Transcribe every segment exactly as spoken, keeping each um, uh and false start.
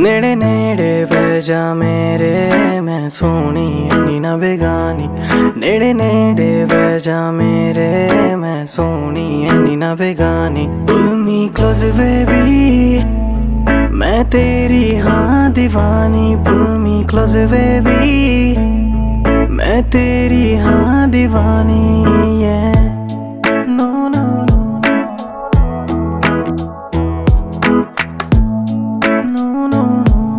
नेड़े नेड़े बह जा मेरे, मैं सोनी नी ना बेगानी। नेड़े नेड़े बह जा मेरे, मैं सोनी नी ना बेगानी। पुल मी क्लोज बेबी, मैं तेरी हाँ दीवानी। पुल मी क्लोज बेबी, मैं तेरी हाँ दीवानी। yeah. no, no, no. No, no,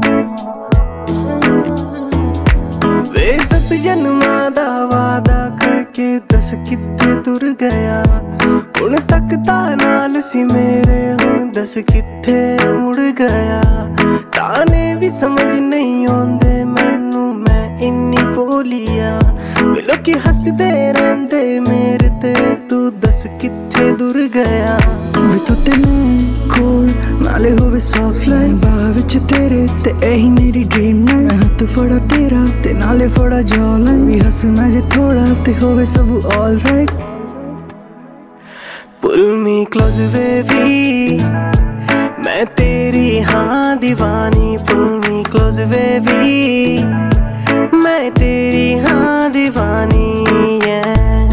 no. वे सत जन्मां दा वादा करके दस कित्थे तुर गया। हुण तक ता नाल सी मेरे, हुण दस कित्थे मुड़ गया। ताने भी समझ नहीं आउंदे मैनू, मैं इन्नी भोलिया। वे लोकी हसदे रहिंदे मेरे ते, तू दस कित्थे दूर गया। वे तू ते मैं कोल नाले होवे सॉफ्ट लाइट, बाह विच तेरे ते एही मेरी ड्रीम नाइट। मैं हत्थ फड़ा तेरा ते नाले फड़ा जॉ लाइन, भी हसना जे थोड़ा ते होवे सब all right. Pull me close baby, मैं तेरी हाँ दीवानी। पुल मी क्लोज बेबी, मैं तेरी हाँ दीवानी। yeah.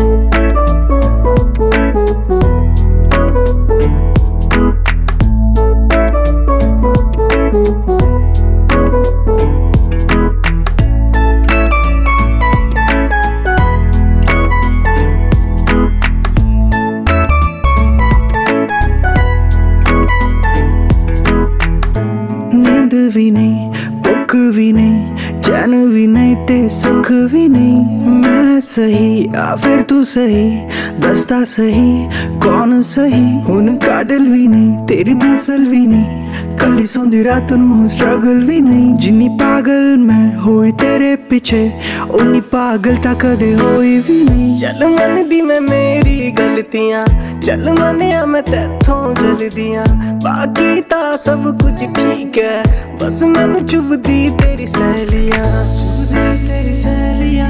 नींद भी नहीं, भुख भी नहीं, चैन भी नहीं ते सुख भी नहीं। मैं सही या फिर तू सही, दस्ता सही कौन सही। हुन काडल भी नहीं, तेरी मसल भी नहीं, कली सोंदी रात नूं स्ट्रगल भी नहीं। जिन्नी पागल मैं होई तेरे पीछे, उन्नी पागल ता कदे होई भी नहीं। चल मनदी मैं मेरी गलतियां, चल मनिया मैं तैथों जलदियां। बाकी ता सब कुछ ठीक है, बस मैनू चुभदी तेरी सहेलियां। चुभदी तेरी सहेलियां।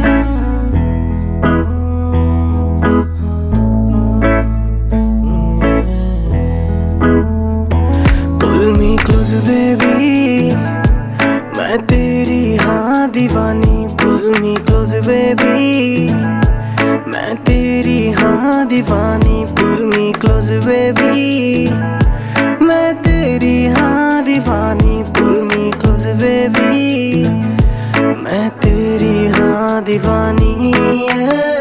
पुल मी क्लोज बेबी, मैं तेरी हाँ दीवानी। पुल मी क्लोज बेबी, मैं तेरी हाँ दीवानी। पुल मी क्लोज बेबी, मैं तेरी हाँ दीवानी। पुल मी क्लोज बेबी, मैं तेरी हाँ दीवानी। yeah.